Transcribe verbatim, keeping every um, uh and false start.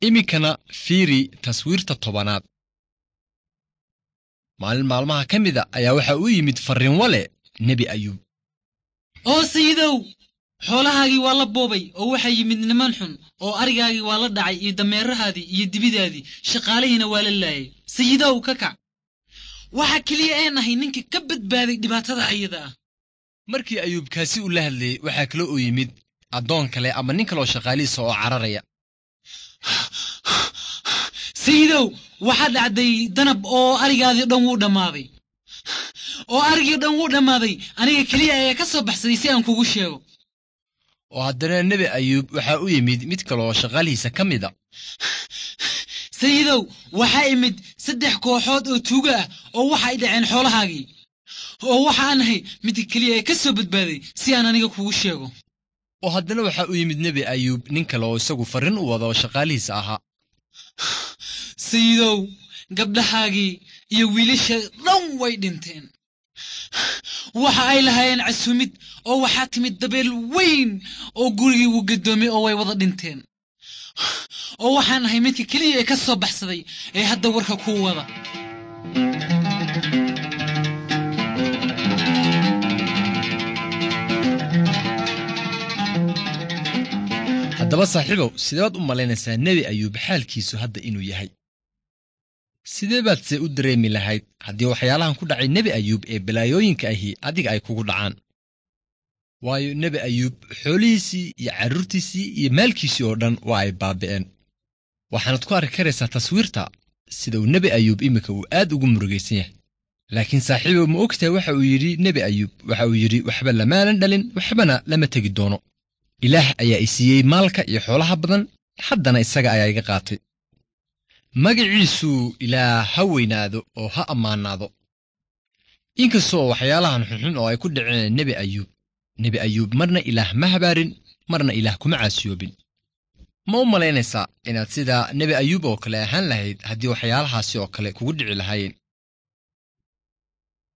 iminkana fiiri taswiirta tobanaad. maalin maalmaha ka mida ayaa waxa uu yimid farriin wale nebi ayuub. oo sayidow, xoolahaagii waa la boobay oo waxaa yimid niman xun oo arigaagii waa la dhacay iyo dameerahaadii iyo dibidaadii, shaqaalihiina waa la laayay. sayidow ka kac, waxa keliya ee nahay ninka ka badbaaday dhibaatada ayada ah. markii ayuub kaasi u la hadlayay waxaa kale oo yimid addoon kale ama nin kaloo shaqaalihiisa oo cararaya. sayidow, waxaa dhacday danab oo arigaadii dhan wuu dhammaaday oo arigii dhan wuu dhammaaday aniga keliya ayaa ka soo baxsaday si aan kugu sheego. oo haddana nebi ayuub waxaa u yimid mid kaloo shaqaalihiisa ka mida. sayidow, waxaa imid saddex kooxood oo tuuga ah oo waxa ay dhaceen xoolahaagii, oo waxa aan ahay midka keliya ee ka soo badbaaday si aan aniga kugu sheego. oo haddana waxaa u yimid nebi ayuub nin kale oo isagu farriin u wada oo shaqaalihiisa ahaa. sayidow, gabdhahaagii iyo wiilasha dhan way dhinteen. waxa ay lahaayeen casuumid oo waxaa timid dabeel weyn oo gurigii wuu gadoomay oo way wada dhinteen. oo waxaan ahay midka keliya ee ka soo baxsaday ee hadda warka kuu wada. haddaba saaxiibow, sidee baad u malaynaysaa nebi ayuub xaalkiisu hadda inuu yahay? sidee baad se u dareemi lahayd haddii waxyaalahan ku dhacay nebi ayuub ee balaayooyinka ahi adiga ay kugu dhacaan? waayo nebi ayuub xoolihiisii iyo carruurtiisii iyo maalkiisii oo dhan waa ay baaba'een. waxaanad ku arki karaysaa taswiirta sida uu nebi ayuub iminka uu aad ugu murugaysan yahay. laakiin saaxiibow, ma ogtahay waxa uu yidhi nebi ayuub? waxa uu yidhi, waxba lamaanan dhalin, waxbana lama tegi doono. ilaah ayaa i siiyey maalka iyo xoolaha badan, haddana isaga ayaa iga qaatay. magaciisu ilaah ha weynaado oo ha ammaanaado. inkastoo waxyaalahan xunxun oo ay ku dhaceen nebi ayuub, nebi ayuub marna ilaah ma habaarin, marna ilaah kuma caasiyoobin. ma u malaynaysaa inaad sida nebi ayuub oo kale ahaan lahayd haddii waxyaalahaasi oo kale kugu dhici lahaayeen?